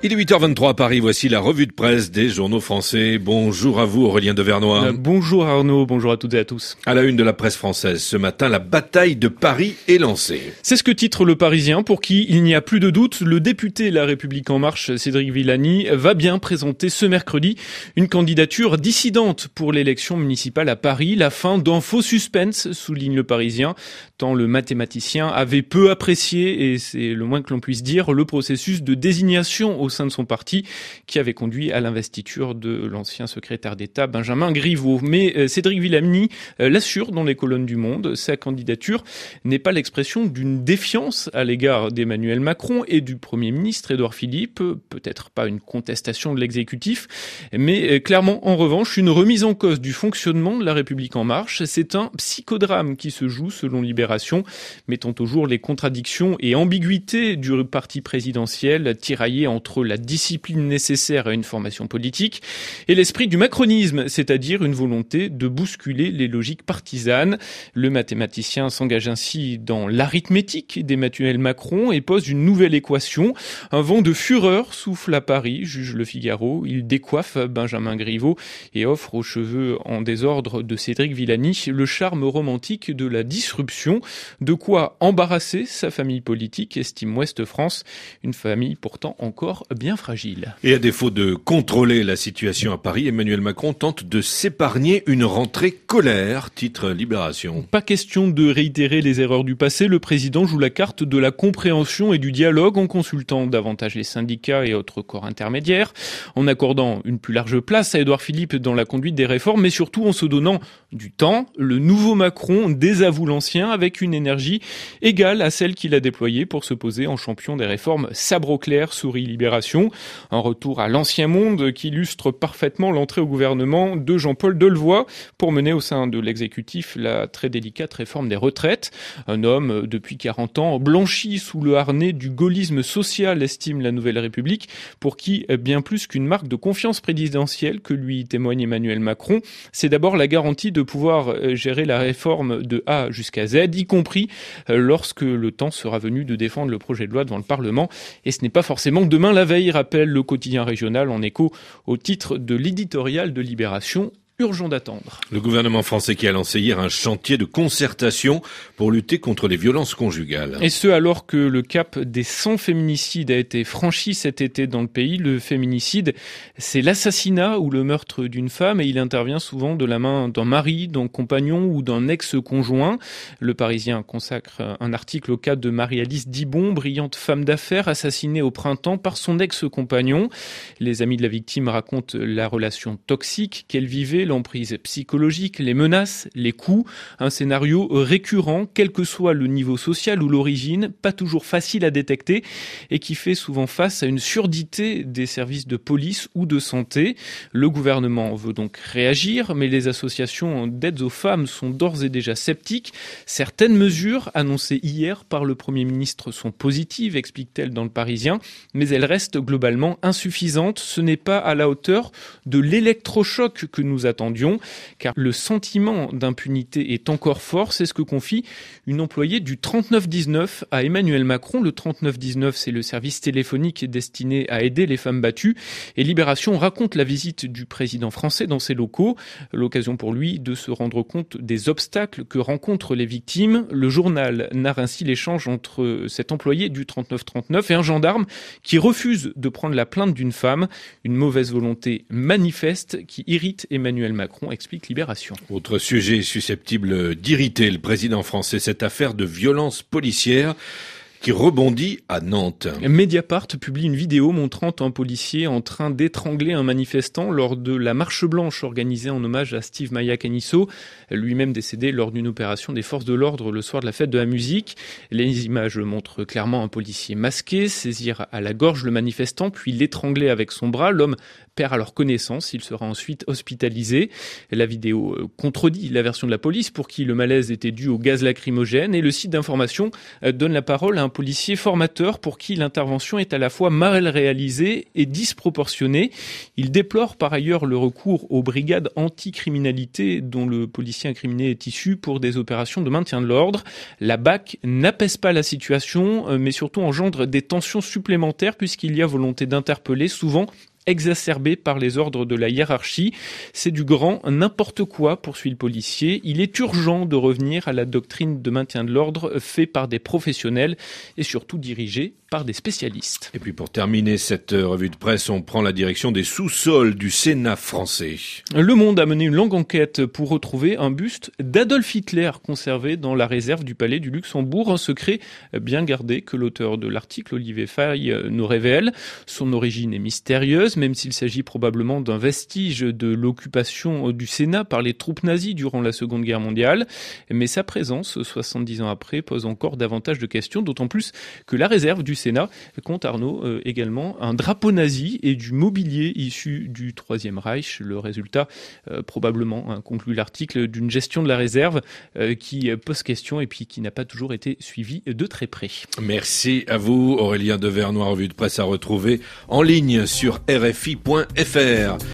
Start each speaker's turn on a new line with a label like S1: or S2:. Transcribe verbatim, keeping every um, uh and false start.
S1: Il est huit heures vingt-trois à Paris, voici la revue de presse des journaux français. Bonjour à vous Aurélien Devernois.
S2: Euh, bonjour Arnaud, bonjour à toutes et à tous.
S1: À la une de la presse française, ce matin, la bataille de Paris est lancée.
S2: C'est ce que titre Le Parisien, pour qui il n'y a plus de doute, le député La République En Marche, Cédric Villani, va bien présenter ce mercredi une candidature dissidente pour l'élection municipale à Paris. La fin d'un faux suspense, souligne Le Parisien, tant le mathématicien avait peu apprécié, et c'est le moins que l'on puisse dire, le processus de désignation au sein de son parti qui avait conduit à l'investiture de l'ancien secrétaire d'État Benjamin Griveaux. Mais euh, Cédric Villani euh, l'assure dans les colonnes du Monde, sa candidature n'est pas l'expression d'une défiance à l'égard d'Emmanuel Macron et du Premier ministre Édouard Philippe, peut-être pas une contestation de l'exécutif, mais euh, clairement en revanche une remise en cause du fonctionnement de La République En Marche. C'est un psychodrame qui se joue selon Libération, mettant au jour les contradictions et ambiguïtés du parti présidentiel tiraillé entre la discipline nécessaire à une formation politique et l'esprit du macronisme, c'est-à-dire une volonté de bousculer les logiques partisanes. Le mathématicien s'engage ainsi dans l'arithmétique d'Emmanuel Macron et pose une nouvelle équation. Un vent de fureur souffle à Paris, juge Le Figaro. Il décoiffe Benjamin Griveaux et offre aux cheveux en désordre de Cédric Villani le charme romantique de la disruption. De quoi embarrasser sa famille politique, estime Ouest France, une famille pourtant encore bien fragile.
S1: Et à défaut de contrôler la situation à Paris, Emmanuel Macron tente de s'épargner une rentrée colère, titre Libération.
S2: Pas question de réitérer les erreurs du passé, le président joue la carte de la compréhension et du dialogue en consultant davantage les syndicats et autres corps intermédiaires, en accordant une plus large place à Édouard Philippe dans la conduite des réformes, mais surtout en se donnant du temps. Le nouveau Macron désavoue l'ancien avec une énergie égale à celle qu'il a déployée pour se poser en champion des réformes sabre au clair, sourit Libération. Un retour à l'ancien monde qui illustre parfaitement l'entrée au gouvernement de Jean-Paul Delevoye pour mener au sein de l'exécutif la très délicate réforme des retraites. Un homme, depuis quarante ans, blanchi sous le harnais du gaullisme social, estime la Nouvelle République, pour qui, bien plus qu'une marque de confiance présidentielle que lui témoigne Emmanuel Macron, c'est d'abord la garantie de pouvoir gérer la réforme de A jusqu'à Z, y compris lorsque le temps sera venu de défendre le projet de loi devant le Parlement. Et ce n'est pas forcément demain la veille, rappelle le quotidien régional en écho au titre de l'éditorial de Libération. Urgent d'attendre.
S1: Le gouvernement français qui a lancé hier un chantier de concertation pour lutter contre les violences conjugales.
S2: Et ce, alors que le cap des cent féminicides a été franchi cet été dans le pays. Le féminicide, c'est l'assassinat ou le meurtre d'une femme et il intervient souvent de la main d'un mari, d'un compagnon ou d'un ex-conjoint. Le Parisien consacre un article au cas de Marie-Alice Dibon, brillante femme d'affaires assassinée au printemps par son ex-compagnon. Les amis de la victime racontent la relation toxique qu'elle vivait, l'emprise psychologique, les menaces, les coups, un scénario récurrent, quel que soit le niveau social ou l'origine, pas toujours facile à détecter et qui fait souvent face à une surdité des services de police ou de santé. Le gouvernement veut donc réagir, mais les associations d'aide aux femmes sont d'ores et déjà sceptiques. Certaines mesures annoncées hier par le Premier ministre sont positives, explique-t-elle dans Le Parisien, mais elles restent globalement insuffisantes. Ce n'est pas à la hauteur de l'électrochoc que nous attendions, car le sentiment d'impunité est encore fort. C'est ce que confie une employée du trente-neuf dix-neuf à Emmanuel Macron. Le trente-neuf dix-neuf, c'est le service téléphonique destiné à aider les femmes battues. Et Libération raconte la visite du président français dans ses locaux. L'occasion pour lui de se rendre compte des obstacles que rencontrent les victimes. Le journal narre ainsi l'échange entre cet employé du trente-neuf trente-neuf et un gendarme qui refuse de prendre la plainte d'une femme. Une mauvaise volonté manifeste qui irrite Emmanuel Macron, explique Libération.
S1: Autre sujet susceptible d'irriter le président français, cette affaire de violence policière qui rebondit à Nantes.
S2: Mediapart publie une vidéo montrant un policier en train d'étrangler un manifestant lors de la marche blanche organisée en hommage à Steve Maia Caniço, lui-même décédé lors d'une opération des forces de l'ordre le soir de la fête de la musique. Les images montrent clairement un policier masqué saisir à la gorge le manifestant puis l'étrangler avec son bras. L'homme perd alors connaissance, il sera ensuite hospitalisé. La vidéo contredit la version de la police pour qui le malaise était dû au gaz lacrymogène et le site d'information donne la parole à un policier formateur pour qui l'intervention est à la fois mal réalisée et disproportionnée. Il déplore par ailleurs le recours aux brigades anticriminalité dont le policier incriminé est issu pour des opérations de maintien de l'ordre. La B A C n'apaise pas la situation, mais surtout engendre des tensions supplémentaires puisqu'il y a volonté d'interpeller, souvent exacerbé par les ordres de la hiérarchie. C'est du grand n'importe quoi, poursuit le policier. Il est urgent de revenir à la doctrine de maintien de l'ordre fait par des professionnels et surtout dirigée par des spécialistes.
S1: Et puis pour terminer cette revue de presse, on prend la direction des sous-sols du Sénat français.
S2: Le Monde a mené une longue enquête pour retrouver un buste d'Adolf Hitler conservé dans la réserve du Palais du Luxembourg. Un secret bien gardé que l'auteur de l'article, Olivier Faye, nous révèle. Son origine est mystérieuse, même s'il s'agit probablement d'un vestige de l'occupation du Sénat par les troupes nazies durant la Seconde Guerre mondiale. Mais sa présence, soixante-dix ans après, pose encore davantage de questions, d'autant plus que la réserve du Sénat compte, Arnaud, euh, également un drapeau nazi et du mobilier issu du Troisième Reich. Le résultat, euh, probablement, hein, conclut l'article, d'une gestion de la réserve euh, qui pose question et puis qui n'a pas toujours été suivie de très près.
S1: Merci à vous, Aurélien Devernois, revue de presse à retrouver en ligne sur R F I point F R.